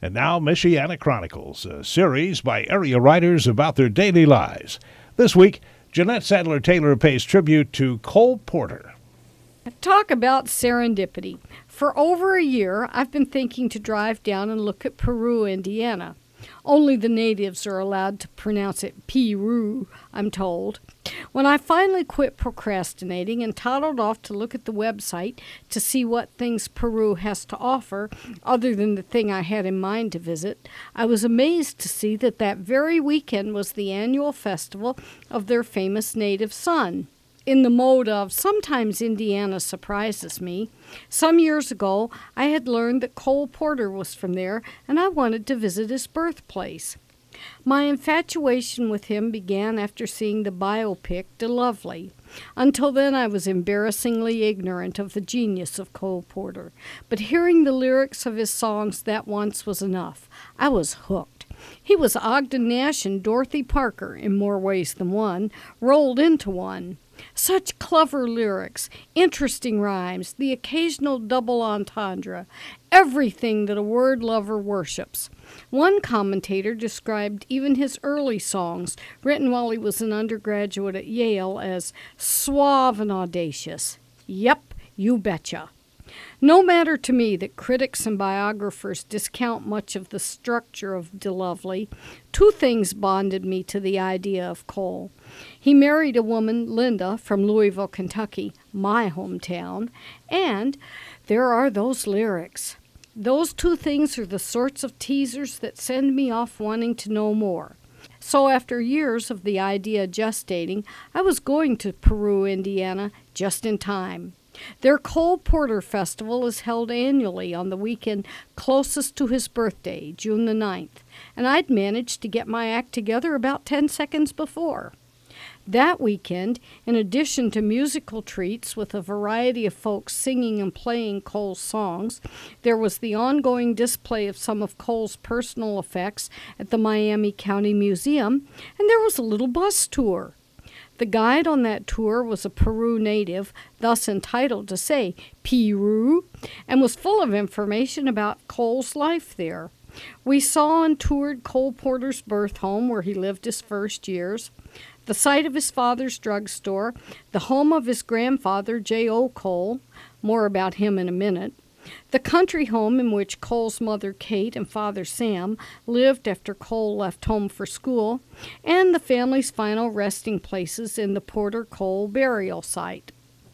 And now, Michiana Chronicles, a series by area writers about their daily lives. This week, Jeanette Sadler-Taylor pays tribute to Cole Porter. Talk about serendipity. For over a year, I've been thinking to drive down and look at Peru, Indiana. Only the natives are allowed to pronounce it Peru, I'm told. When I finally quit procrastinating and toddled off to look at the website to see what things Peru has to offer, other than the thing I had in mind to visit, I was amazed to see that very weekend was the annual festival of their famous native sun. In the mode of sometimes Indiana surprises me, some years ago I had learned that Cole Porter was from there and I wanted to visit his birthplace. My infatuation with him began after seeing the biopic De Lovely. Until then I was embarrassingly ignorant of the genius of Cole Porter, but hearing the lyrics of his songs that once was enough. I was hooked. He was Ogden Nash and Dorothy Parker, in more ways than one, rolled into one. Such clever lyrics, interesting rhymes, the occasional double entendre, everything that a word lover worships. One commentator described even his early songs, written while he was an undergraduate at Yale, as suave and audacious. Yep, you betcha. No matter to me that critics and biographers discount much of the structure of De Lovely, two things bonded me to the idea of Cole. He married a woman, Linda, from Louisville, Kentucky, my hometown, and there are those lyrics. Those two things are the sorts of teasers that send me off wanting to know more. So after years of the idea gestating, I was going to Peru, Indiana, just in time. Their Cole Porter Festival is held annually on the weekend closest to his birthday, June the 9th, and I'd managed to get my act together about 10 seconds before. That weekend, in addition to musical treats with a variety of folks singing and playing Cole's songs, there was the ongoing display of some of Cole's personal effects at the Miami County Museum, and there was a little bus tour. The guide on that tour was a Peru native, thus entitled to say Peru, and was full of information about Cole's life there. We saw and toured Cole Porter's birth home, where he lived his first years, the site of his father's drugstore, the home of his grandfather, J.O. Cole, more about him in a minute, the country home in which Cole's mother, Kate, and father, Sam, lived after Cole left home for school, and the family's final resting places in the Porter Cole burial site.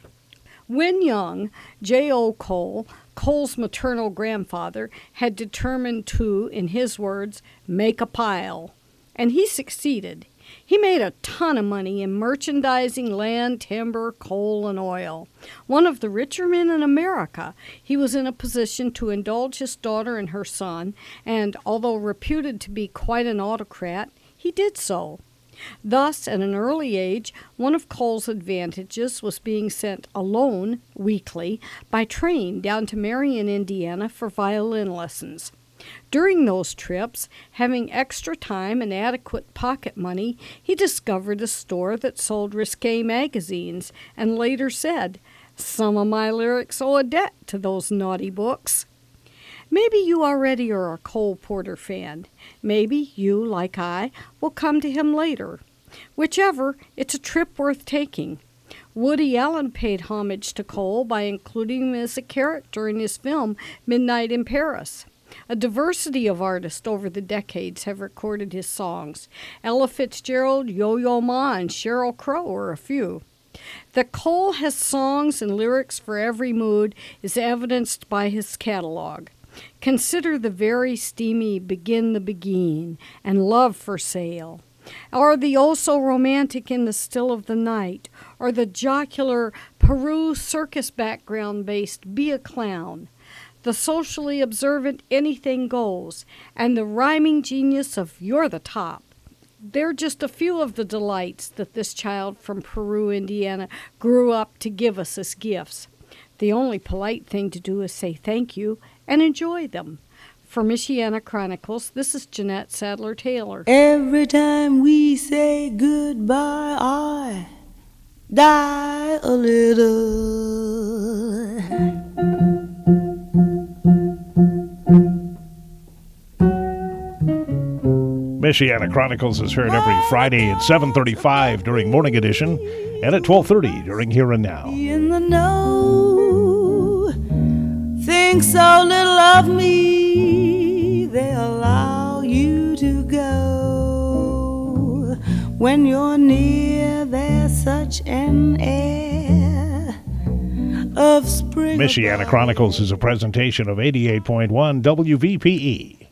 When young, J.O. Cole, Cole's maternal grandfather, had determined to, in his words, make a pile, and he succeeded. He made a ton of money in merchandising, land, timber, coal, and oil. One of the richer men in America, he was in a position to indulge his daughter and her son, and although reputed to be quite an autocrat, he did so. Thus, at an early age, one of Cole's advantages was being sent alone, weekly, by train down to Marion, Indiana for violin lessons. During those trips, having extra time and adequate pocket money, he discovered a store that sold risque magazines and later said, "Some of my lyrics owe a debt to those naughty books." Maybe you already are a Cole Porter fan. Maybe you, like I, will come to him later. Whichever, it's a trip worth taking. Woody Allen paid homage to Cole by including him as a character in his film Midnight in Paris. A diversity of artists over the decades have recorded his songs. Ella Fitzgerald, Yo-Yo Ma, and Sheryl Crow are a few. That Cole has songs and lyrics for every mood is evidenced by his catalog. Consider the very steamy Begin the Beguine and Love for Sale, or the oh-so-romantic In the Still of the Night, or the jocular Peru circus background-based Be a Clown, the socially observant Anything Goes, and the rhyming genius of You're the Top. They're just a few of the delights that this child from Peru, Indiana, grew up to give us as gifts. The only polite thing to do is say thank you and enjoy them. For Michiana Chronicles, this is Jeanette Sadler-Taylor. Every time we say goodbye, I die a little. Michiana Chronicles is heard every Friday at 7:35 during Morning Edition and at 12:30 during Here and Now. In the know, think so little of me, they allow you to go. When you're near, there's such an air of spring. Michiana Chronicles is a presentation of 88.1 WVPE.